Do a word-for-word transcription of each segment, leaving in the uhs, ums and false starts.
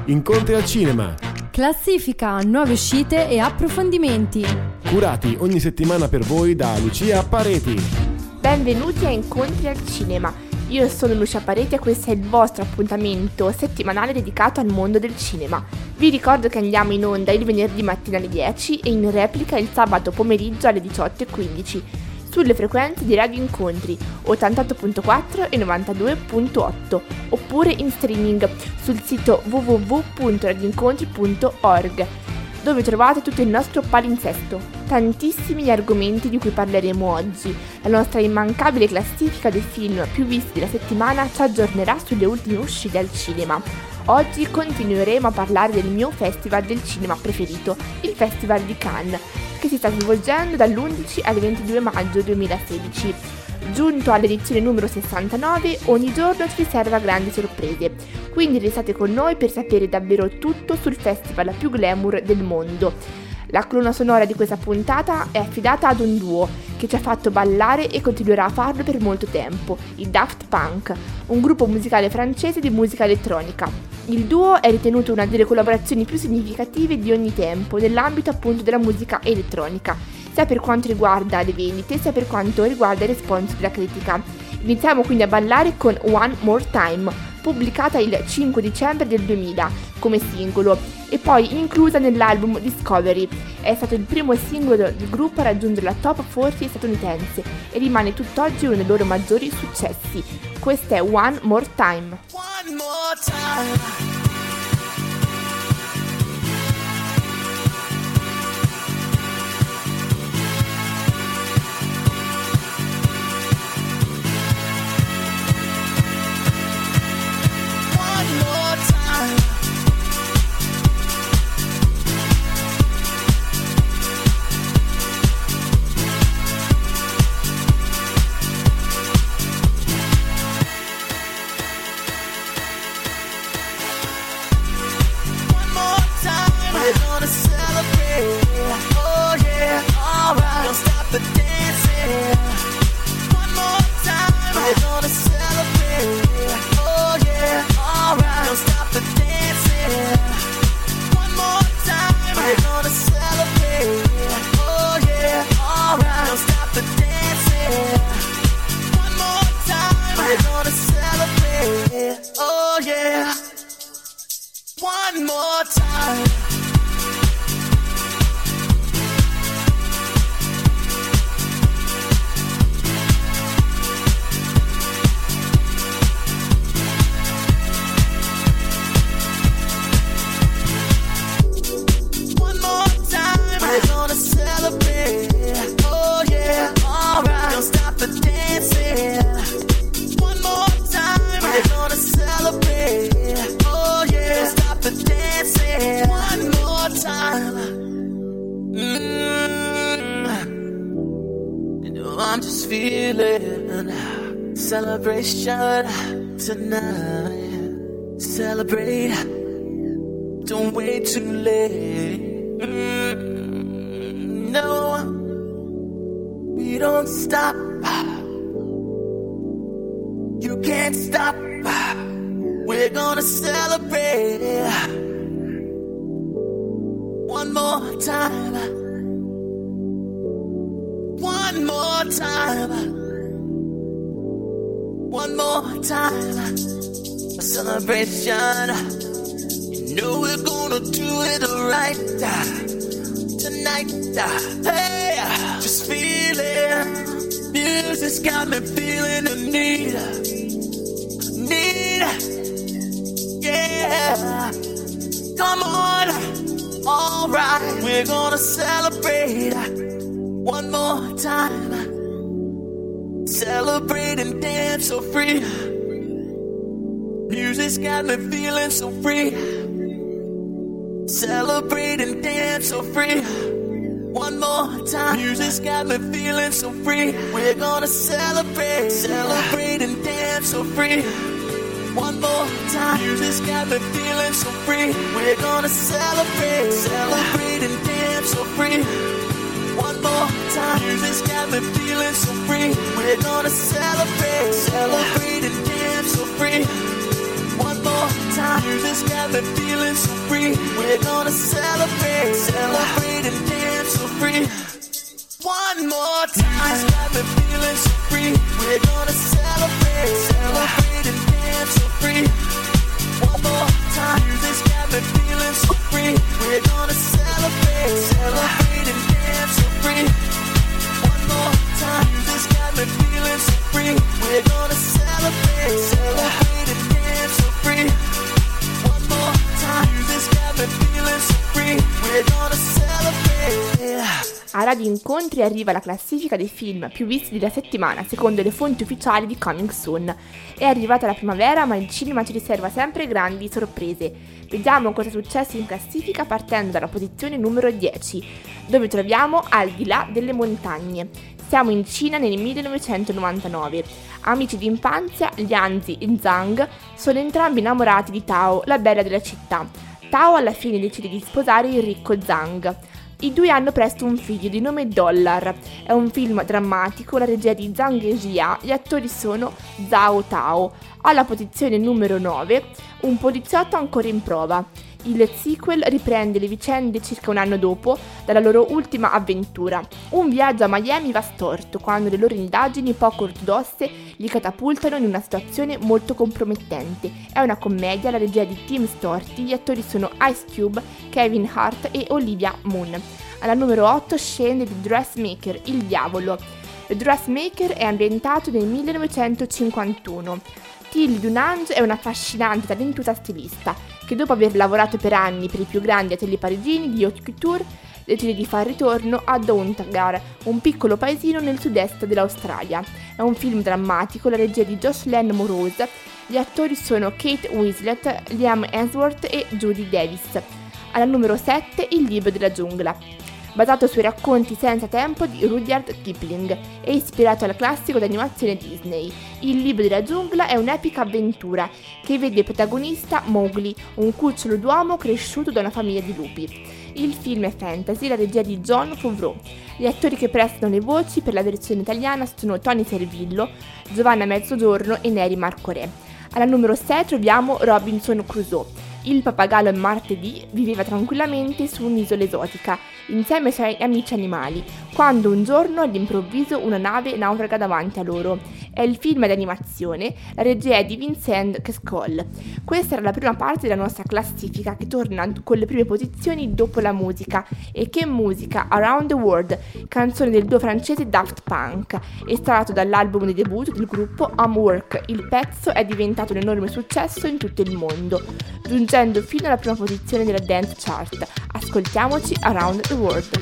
Incontri al cinema. Classifica, nuove uscite e approfondimenti. Curati ogni settimana per voi da Lucia Pareti. Benvenuti a Incontri al cinema. Io sono Lucia Pareti e questo è il vostro appuntamento settimanale dedicato al mondo del cinema. Vi ricordo che andiamo in onda il venerdì mattina alle dieci e in replica il sabato pomeriggio alle diciotto e quindici sulle frequenze di Radio Incontri ottantotto virgola quattro e novantadue virgola otto oppure in streaming sul sito w w w punto radioincontri punto org, dove trovate tutto il nostro palinsesto. Tantissimi gli argomenti di cui parleremo oggi. La nostra immancabile classifica dei film più visti della settimana ci aggiornerà sulle ultime uscite al cinema. Oggi continueremo a parlare del mio festival del cinema preferito, il Festival di Cannes, che si sta svolgendo dall'undici al ventidue maggio duemilasedici. Giunto all'edizione numero sessantanove, ogni giorno ci riserva grandi sorprese, quindi restate con noi per sapere davvero tutto sul festival più glamour del mondo. La colonna sonora di questa puntata è affidata ad un duo che ci ha fatto ballare e continuerà a farlo per molto tempo, i Daft Punk, un gruppo musicale francese di musica elettronica. Il duo è ritenuto una delle collaborazioni più significative di ogni tempo nell'ambito appunto della musica elettronica, sia per quanto riguarda le vendite sia per quanto riguarda il responso della critica. Iniziamo quindi a ballare con One More Time, pubblicata il cinque dicembre del duemila come singolo e poi inclusa nell'album Discovery. È stato il primo singolo del gruppo a raggiungere la top quaranta statunitense e rimane tutt'oggi uno dei loro maggiori successi. Questa è One More Time. One more time. I'm just feeling celebration tonight. Celebrate, don't wait too late. Mm, no, we don't stop. You can't stop. We're gonna celebrate one more time. One more time, one more time, a celebration. You know we're gonna do it right tonight. Hey, just feeling, music's got me feeling the need, need, yeah. Come on, alright, we're gonna celebrate. One more time, celebrate and dance so free. Music's got me feeling so free. Celebrate and dance so free. One more time, music's got me feeling so free. We're gonna celebrate, celebrate and dance so free. One more time, music's got me feeling so free. We're gonna celebrate, celebrate and dance so free. One more time, music's got me feeling so free. We're gonna celebrate, celebrate and dance so free. One more more time. Music's got me feeling so free. We're gonna celebrate, celebrate and dance so free. One more time. Music's got me feeling so free. We're gonna celebrate, celebrate and dance so free. One more time. Music's got me feeling so free. We're gonna celebrate, celebrate and dance so free. One more time. Music's got me feeling so free. We're gonna celebrate, celebrate and dance so free. One more time. Music's got me feeling so free. We're gonna celebrate. Yeah. A Radio Incontri arriva la classifica dei film più visti della settimana secondo le fonti ufficiali di Coming Soon. È arrivata la primavera, ma il cinema ci riserva sempre grandi sorprese. Vediamo cosa è successo in classifica partendo dalla posizione numero dieci, dove troviamo Al di là delle montagne. Siamo in Cina nel millenovecentonovantanove. Amici d'infanzia, Lianzi e Zhang sono entrambi innamorati di Tao, la bella della città. Tao alla fine decide di sposare il ricco Zhang. I due hanno presto un figlio di nome Dollar. È un film drammatico, la regia di Zhang Jia, gli attori sono Zhao Tao. Alla posizione numero nove, Un poliziotto ancora in prova. Il sequel riprende le vicende circa un anno dopo dalla loro ultima avventura. Un viaggio a Miami va storto quando le loro indagini poco ortodosse li catapultano in una situazione molto compromettente. È una commedia, la regia di Tim Storti, gli attori sono Ice Cube, Kevin Hart e Olivia Munn. Alla numero otto scende The Dressmaker, Il diavolo. The Dressmaker è ambientato nel millenovecentocinquantuno. Till Dunange è un'affascinante e talentuosa stilista che dopo aver lavorato per anni per i più grandi atelier parigini di haute couture decide di far ritorno a Dontargar, un piccolo paesino nel sud-est dell'Australia. È un film drammatico, la regia di Jocelyn Morose, gli attori sono Kate Winslet, Liam Hemsworth e Judy Davis. Alla numero sette Il libro della giungla. Basato sui racconti Senza tempo di Rudyard Kipling e ispirato al classico d'animazione Disney. Il libro della giungla è un'epica avventura che vede protagonista Mowgli, un cucciolo d'uomo cresciuto da una famiglia di lupi. Il film è fantasy, la regia di Jon Favreau. Gli attori che prestano le voci per la versione italiana sono Tony Servillo, Giovanna Mezzogiorno e Neri Marco Re. Alla numero sei troviamo Robinson Crusoe. Il pappagallo martedì viveva tranquillamente su un'isola esotica, insieme ai suoi amici animali, quando un giorno all'improvviso una nave naufraga davanti a loro. È il film d'animazione, la regia è di Vincent Cascoll. Questa era la prima parte della nostra classifica che torna con le prime posizioni dopo la musica. E che musica! Around the World, canzone del duo francese Daft Punk, estratto dall'album di debutto del gruppo Homework. Il pezzo è diventato un enorme successo in tutto il mondo, giungendo fino alla prima posizione della Dance Chart. Ascoltiamoci Around the World.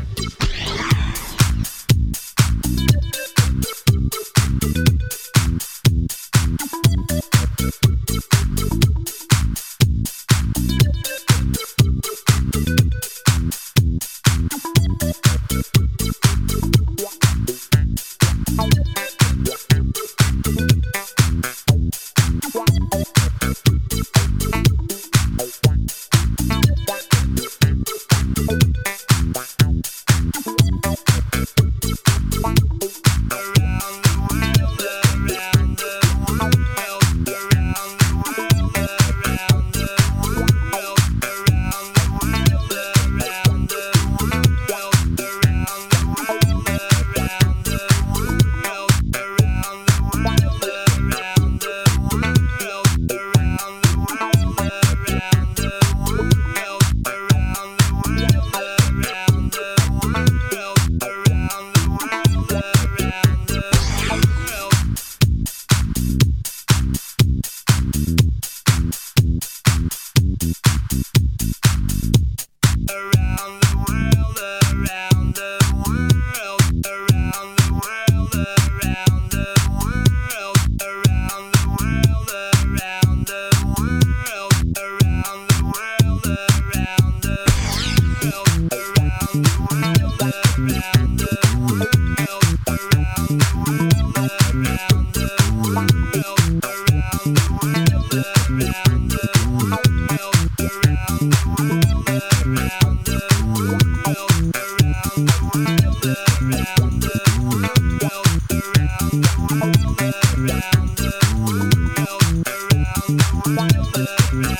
Around the world, around the world, around the world.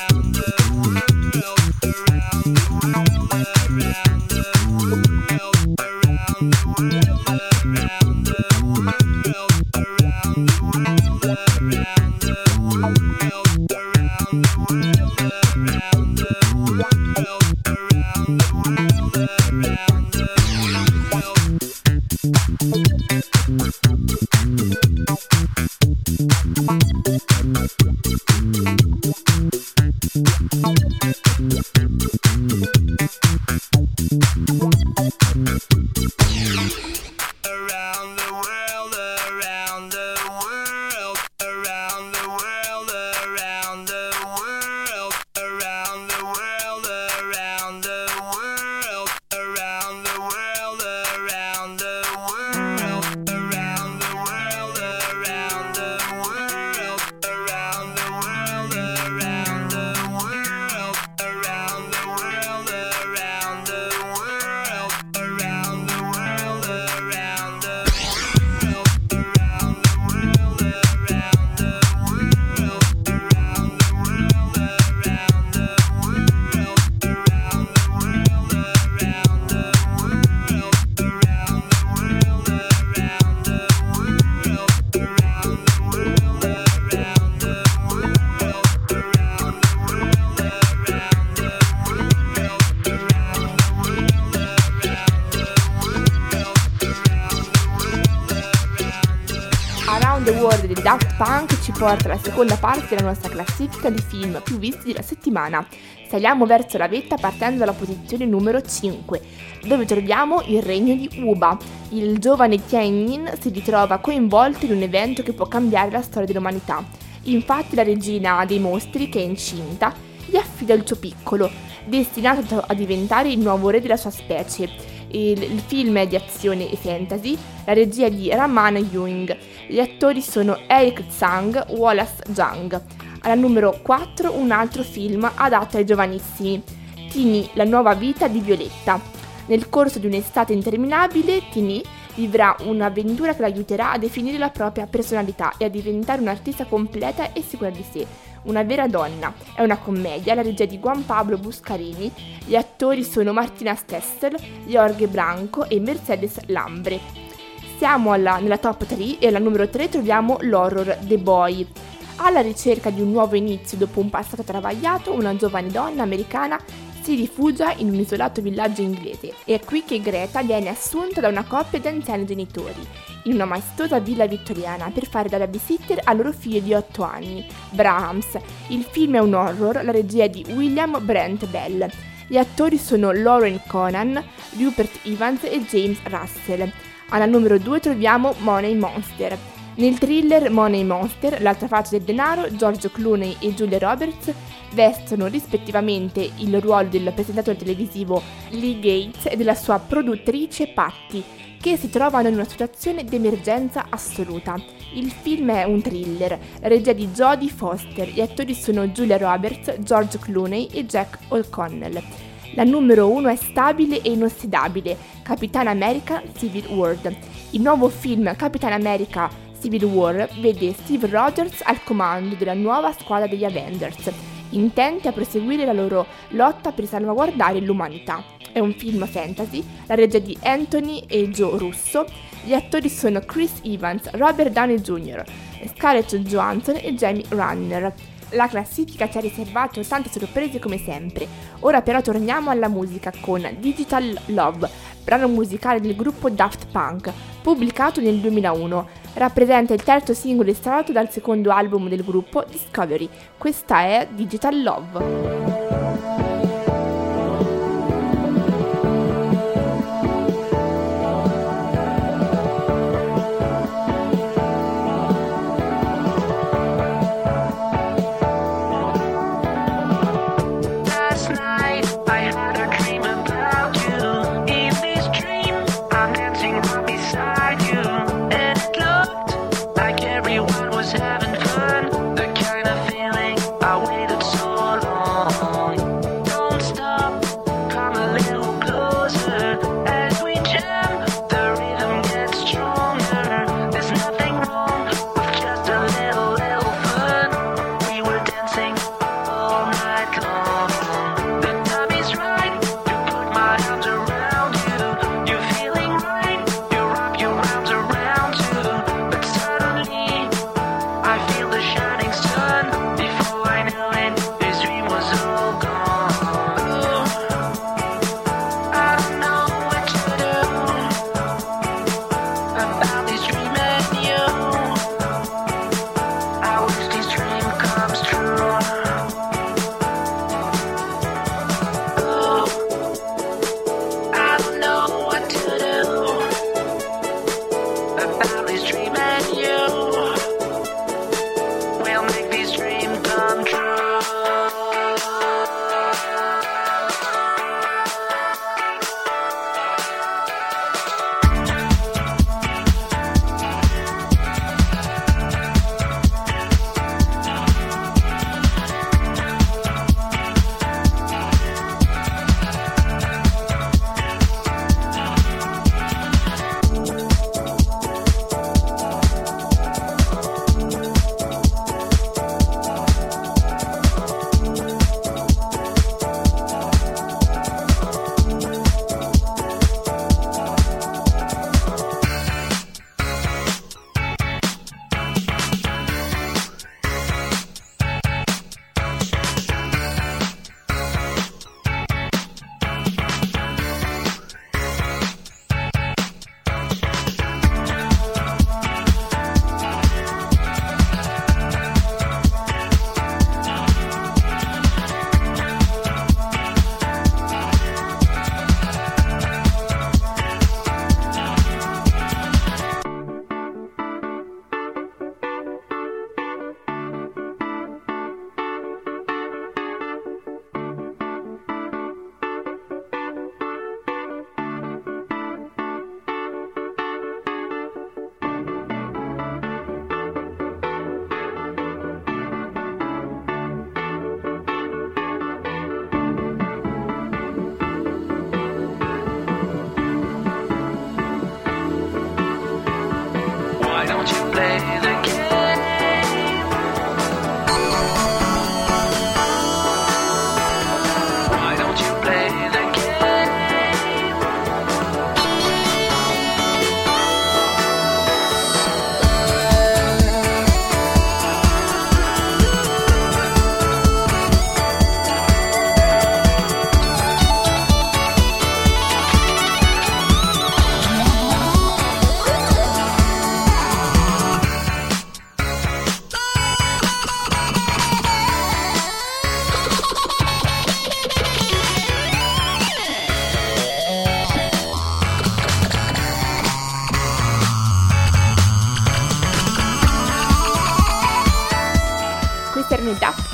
The World di Daft Punk ci porta alla seconda parte della nostra classifica di film più visti della settimana. Saliamo verso la vetta partendo dalla posizione numero cinque, dove troviamo Il regno di Uba. Il giovane Tianyin si ritrova coinvolto in un evento che può cambiare la storia dell'umanità. Infatti la regina dei mostri, che è incinta, gli affida il suo piccolo, destinato a diventare il nuovo re della sua specie. Il, il film è di azione e fantasy, la regia è di Raman Ewing. Gli attori sono Eric Tsang, Wallace Zhang. Alla numero quattro un altro film adatto ai giovanissimi, Tini, la nuova vita di Violetta. Nel corso di un'estate interminabile, Tini vivrà un'avventura che l'aiuterà a definire la propria personalità e a diventare un'artista completa e sicura di sé, una vera donna. È una commedia, la regia di Juan Pablo Buscarini. Gli attori sono Martina Stessel, Jorge Blanco e Mercedes Lambre. Siamo alla, nella top tre e alla numero tre troviamo l'horror The Boy. Alla ricerca di un nuovo inizio dopo un passato travagliato, una giovane donna americana si rifugia in un isolato villaggio inglese. È qui che Greta viene assunta da una coppia di anziani genitori in una maestosa villa vittoriana per fare da babysitter al loro figlio di otto anni, Brahms. Il film è un horror, la regia è di William Brent Bell. Gli attori sono Lauren Conan, Rupert Evans e James Russell. Alla numero due troviamo Money Monster. Nel thriller Money Monster, l'altra faccia del denaro, George Clooney e Julia Roberts vestono rispettivamente il ruolo del presentatore televisivo Lee Gates e della sua produttrice Patty, che si trovano in una situazione di emergenza assoluta. Il film è un thriller, la regia di Jodie Foster, gli attori sono Julia Roberts, George Clooney e Jack O'Connell. La numero uno è stabile e inossidabile, Capitan America Civil War. Il nuovo film Capitan America Civil War vede Steve Rogers al comando della nuova squadra degli Avengers, intenti a proseguire la loro lotta per salvaguardare l'umanità. È un film fantasy, la regia di Anthony e Joe Russo. Gli attori sono Chris Evans, Robert Downey junior, Scarlett Johansson e Jamie Renner. La classifica ci ha riservato tante sorprese come sempre. Ora però torniamo alla musica con Digital Love, brano musicale del gruppo Daft Punk, pubblicato nel duemilauno. Rappresenta il terzo singolo estratto dal secondo album del gruppo, Discovery. Questa è Digital Love. Having fun, the kind of feeling I waited so long.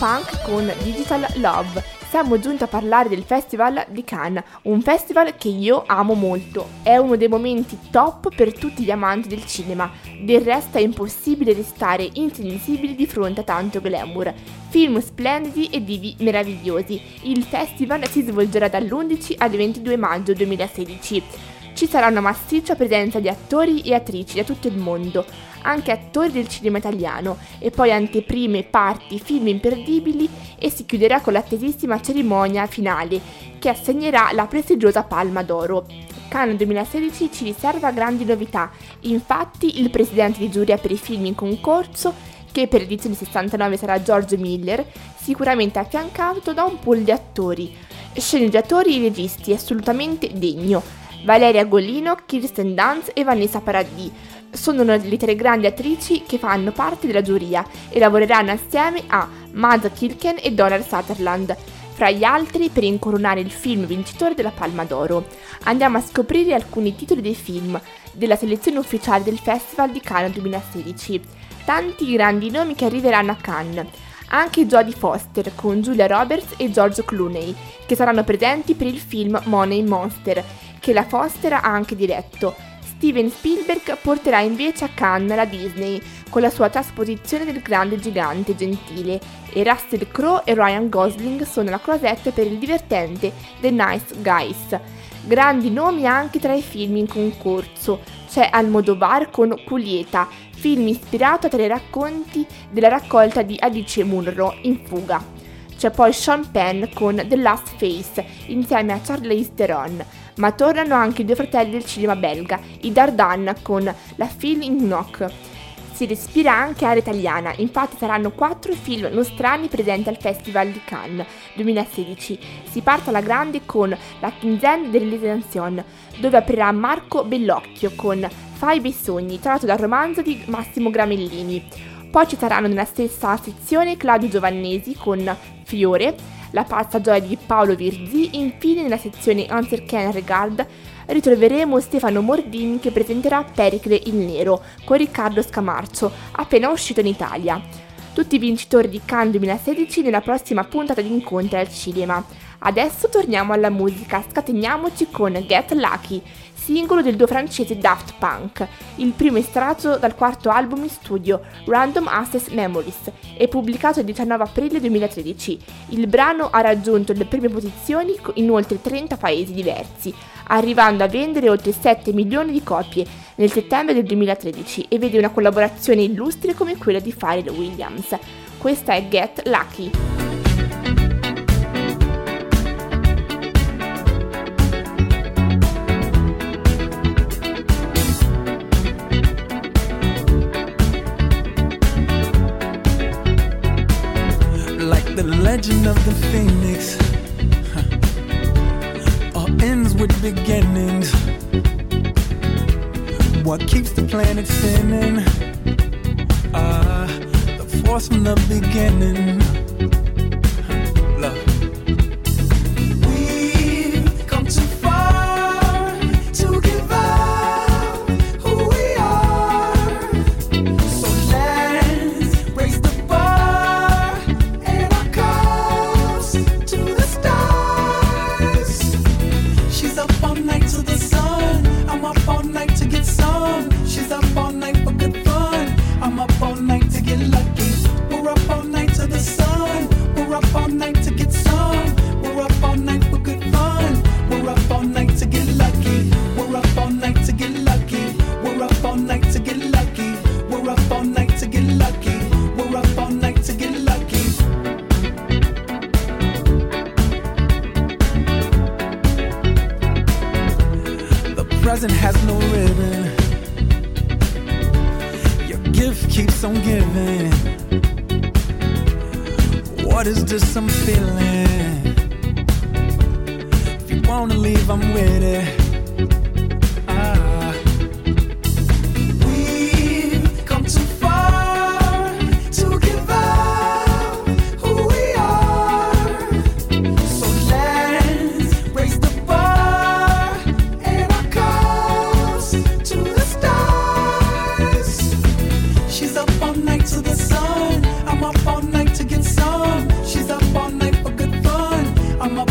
Punk con Digital Love. Siamo giunti a parlare del Festival di Cannes, un festival che io amo molto. È uno dei momenti top per tutti gli amanti del cinema. Del resto è impossibile restare insensibili di fronte a tanto glamour. Film splendidi e divi meravigliosi. Il festival si svolgerà dall'undici al ventidue maggio duemilasedici. Ci sarà una massiccia presenza di attori e attrici da tutto il mondo, anche attori del cinema italiano, e poi anteprime, party, film imperdibili, e si chiuderà con l'attesissima cerimonia finale che assegnerà la prestigiosa Palma d'Oro. Cannes duemilasedici ci riserva grandi novità. Infatti il presidente di giuria per i film in concorso, che per l'edizione sessantanove sarà George Miller, sicuramente affiancato da un pool di attori, sceneggiatori e registi assolutamente degno. Valeria Golino, Kirsten Dunst e Vanessa Paradis sono le tre grandi attrici che fanno parte della giuria e lavoreranno assieme a Mads Mikkelsen e Donald Sutherland, fra gli altri, per incoronare il film vincitore della Palma d'Oro. Andiamo a scoprire alcuni titoli dei film della selezione ufficiale del Festival di Cannes duemilasedici. Tanti grandi nomi che arriveranno a Cannes. Anche Jodie Foster con Julia Roberts e George Clooney, che saranno presenti per il film Money Monster, che la Foster ha anche diretto. Steven Spielberg porterà invece a Cannes la Disney con la sua trasposizione del Grande Gigante Gentile, e Russell Crowe e Ryan Gosling sono la closet per il divertente The Nice Guys. Grandi nomi anche tra i film in concorso. C'è Almodovar con Julieta, film ispirato a tre racconti della raccolta di Alice Munro, In fuga. C'è poi Sean Penn con The Last Face insieme a Charlize Theron, ma tornano anche i due fratelli del cinema belga, i Dardenne con La Fille in Knock. Si respira anche area italiana, infatti saranno quattro i film nostrani presenti al Festival di Cannes duemilasedici. Si parte alla grande con La quinzaine delle tensions, dove aprirà Marco Bellocchio con Fai bei sogni, tratto dal romanzo di Massimo Gramellini. Poi ci saranno nella stessa sezione Claudio Giovannesi con Fiore, La pazza gioia di Paolo Virzì, e infine nella sezione Un certain regard ritroveremo Stefano Mordini che presenterà Pericle il Nero con Riccardo Scamarcio, appena uscito in Italia. Tutti i vincitori di Cannes duemilasedici nella prossima puntata di Incontri al Cinema. Adesso torniamo alla musica, scateniamoci con Get Lucky, singolo del duo francese Daft Punk, il primo estratto dal quarto album in studio Random Access Memories e pubblicato il diciannove aprile duemilatredici. Il brano ha raggiunto le prime posizioni in oltre trenta paesi diversi, arrivando a vendere oltre sette milioni di copie nel settembre del duemilatredici, e vede una collaborazione illustre come quella di Pharrell Williams. Questa è Get Lucky. The legend of the phoenix, huh, all ends with beginnings. What keeps the planet spinning? Ah, uh, the force from the beginning. Huh, love. We've come too far to give up who we are. So let's raise the bar and our cups to the stars. She's up all night to the sun. I'm up all night to get some. She's up all night for good fun. I'm up all night to get lucky. We're up all night to the sun. We're up all night to get some. We're up all night for good fun. We're up all night to get lucky. We're up all night to get lucky. We're up all night to get lucky. We're up all night to get lucky. We're up all night to get lucky. The present has no ribbon. Your gift keeps on giving. What is this I'm feeling? If you wanna leave, I'm with it. Ah. We've come too far to give up who we are. So let's raise the bar and our cups to the stars. She's up all night to the sun. I'm up all night to get some.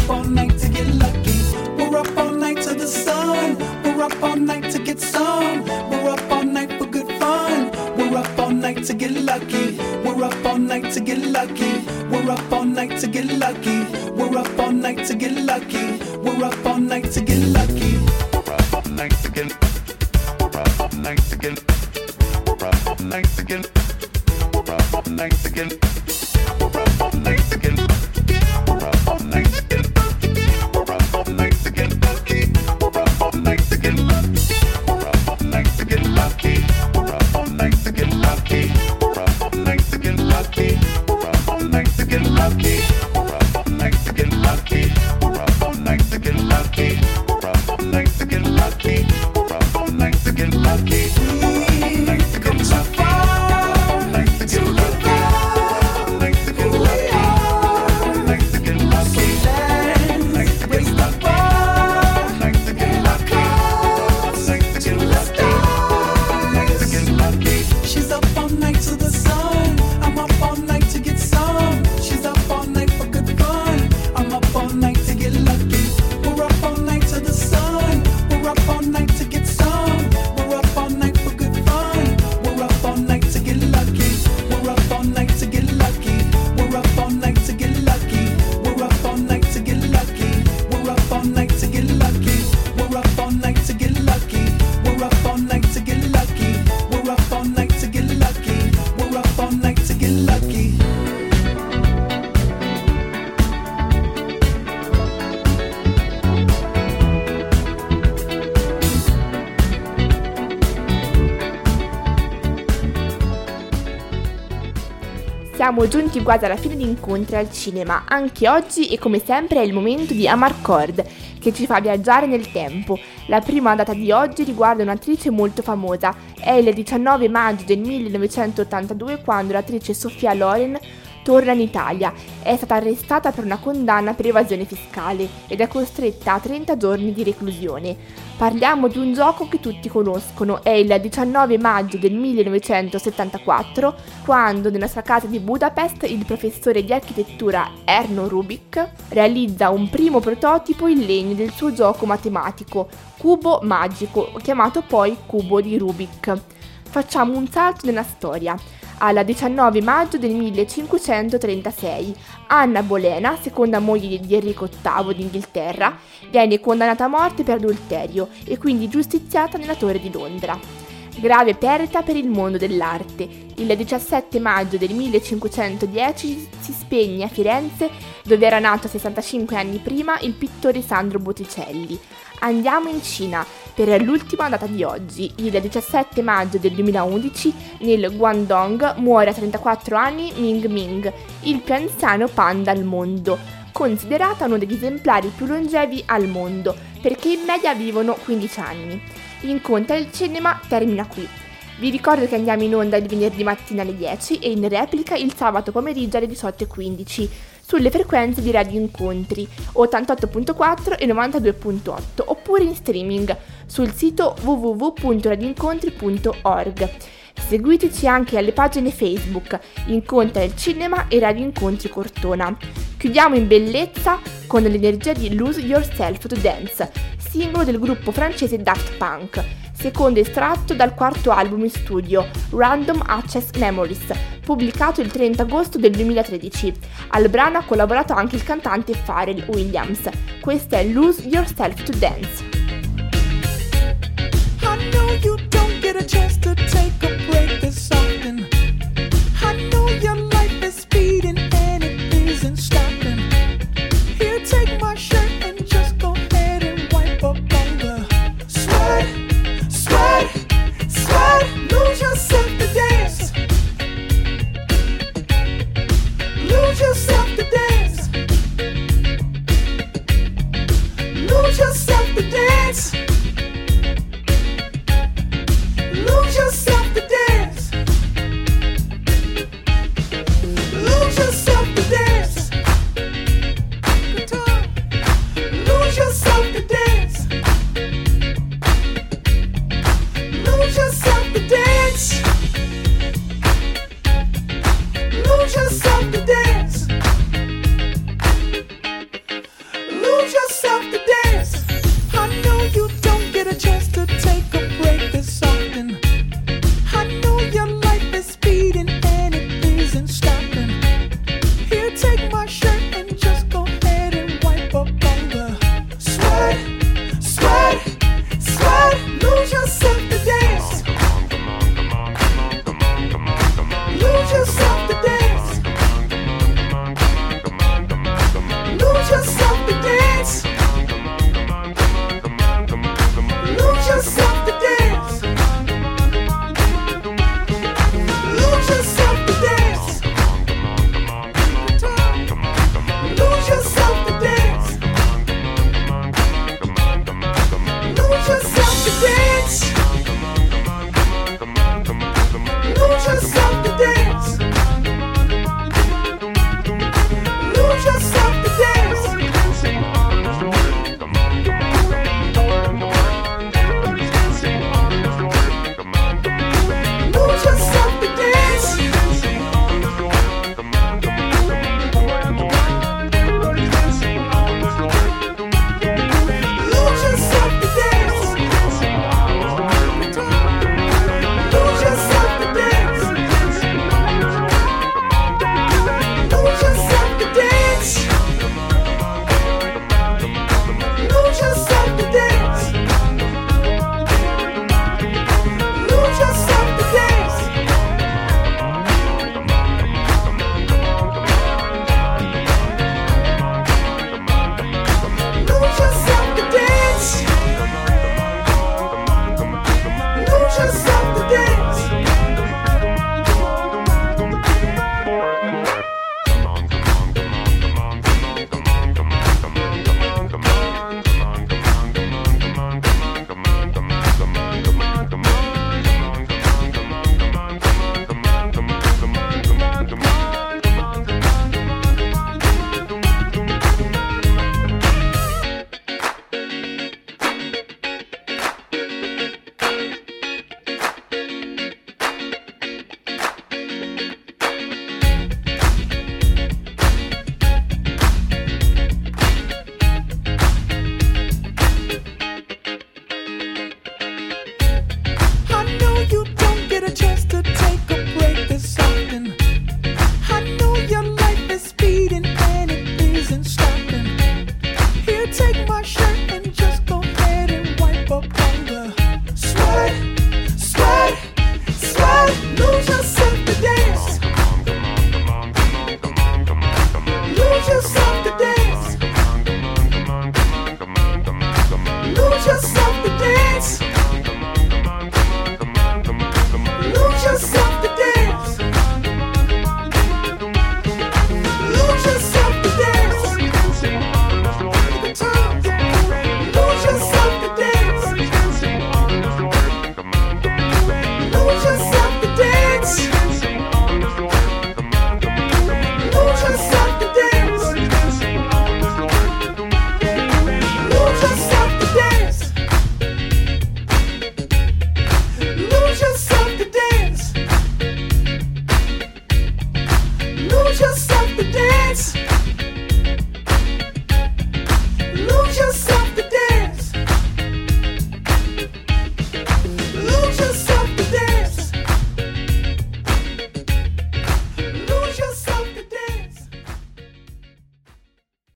up all night to get lucky. We're up all night to the sun. We're up all night to get some. We're up all night for good fun. We're up all night to get lucky. We're up all night to get lucky. We're up all night to get lucky. We're up all night to get lucky. We're up all night to get lucky. We're up all night to get. We're up all night to get. We're up all night to get. We're up all night to get. We're up all night to get. We're up all night to get. We're up all night to get lucky. We're up all night to get lucky. We're up all night to get lucky. We're up all night to get lucky. We're up all night to get lucky. We're up all night to get lucky. We're up all night to get lucky. We're up all night to get lucky. We're up all night to get lucky. We're up all night to get lucky. We've come so far to give up who we are. So let's raise the bar and our cause to the stars. She's up all night to the sun. I'm up all night to get some. She's up all night for good fun. I'm up all night to get lucky. We're up all night to the sun. We're up all night to get some. We're up all night for good fun. We're up all night to get lucky. We're up all night to get lucky. We're up all night to get lucky. We're up all night to get lucky. We're up all night to get lucky. We're up all night to get lucky. We're up all night to get lucky. We're up all night to get lucky. We're up all night to get lucky. Siamo giunti quasi alla fine di Incontri al Cinema. Anche oggi e come sempre è il momento di Amarcord, che ci fa viaggiare nel tempo. La prima data di oggi riguarda un'attrice molto famosa. È il diciannove maggio del millenovecentottantadue, quando l'attrice Sophia Loren torna in Italia. È stata arrestata per una condanna per evasione fiscale ed è costretta a trenta giorni di reclusione. Parliamo di un gioco che tutti conoscono. È il diciannove maggio del millenovecentosettantaquattro, quando nella sua casa di Budapest il professore di architettura Erno Rubik realizza un primo prototipo in legno del suo gioco matematico, Cubo Magico, chiamato poi Cubo di Rubik. Facciamo un salto nella storia. Al diciannove maggio del millecinquecentotrentasei, Anna Bolena, seconda moglie di Enrico ottavo d'Inghilterra, viene condannata a morte per adulterio e quindi giustiziata nella Torre di Londra. Grave perdita per il mondo dell'arte. Il diciassette maggio del millecinquecentodieci si spegne a Firenze, dove era nato sessantacinque anni prima il pittore Sandro Botticelli. Andiamo in Cina per l'ultima data di oggi. Il diciassette maggio del duemilaundici nel Guangdong muore a trentaquattro anni Ming Ming, il più anziano panda al mondo, considerata uno degli esemplari più longevi al mondo, perché in media vivono quindici anni. L'incontro al cinema termina qui. Vi ricordo che andiamo in onda il venerdì mattina alle dieci e in replica il sabato pomeriggio alle diciotto e quindici sulle frequenze di Radio Incontri ottantotto virgola quattro e novantadue virgola otto, oppure in streaming sul sito w w w punto radioincontri punto org. Seguiteci anche alle pagine Facebook Incontri al Cinema e Radio Incontri Cortona. Chiudiamo in bellezza con l'energia di Lose Yourself to Dance, singolo del gruppo francese Daft Punk, secondo estratto dal quarto album in studio Random Access Memories, pubblicato il trenta agosto del duemilatredici. Al brano ha collaborato anche il cantante Pharrell Williams. Questa è Lose Yourself to Dance. I know you don't get a chance to take a break this often. I know your life is speeding and it isn't stopping. Here, take my shirt and just go ahead and wipe up on the sweat, sweat, sweat. Lose yourself to dance. Lose yourself to dance. Lose yourself to dance. Lose yourself to dance. Lose yourself to dance. Guitar. Lose yourself to dance. Lose yourself to dance. Lose yourself to dance. passion.